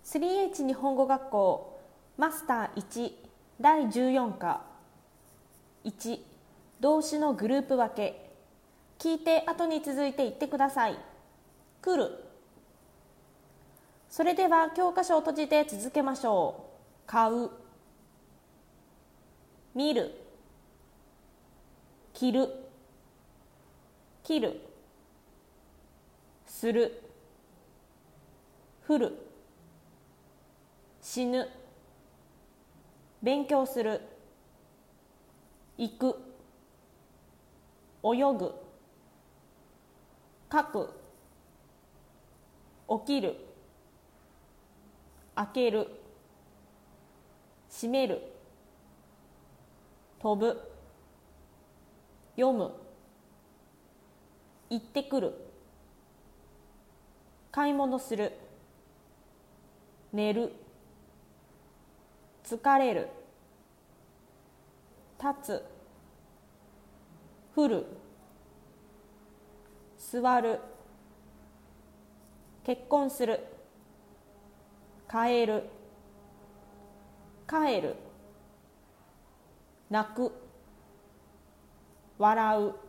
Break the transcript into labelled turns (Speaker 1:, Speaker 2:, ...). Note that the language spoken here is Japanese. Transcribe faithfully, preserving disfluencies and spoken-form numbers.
Speaker 1: スリーエイチ 日本語学校マスターいちだいじゅうよん課いち動詞のグループ分け。聞いて後に続いて言ってください。来る。それでは教科書を閉じて続けましょう。買う、見る、着る、切る、する、降る、死ぬ、勉強する、行く、泳ぐ、書く、起きる、開ける、閉める、飛ぶ、読む、行ってくる、買い物する、寝る、疲れる、立つ、降る、座る、結婚する、変える、帰る、泣く、笑う。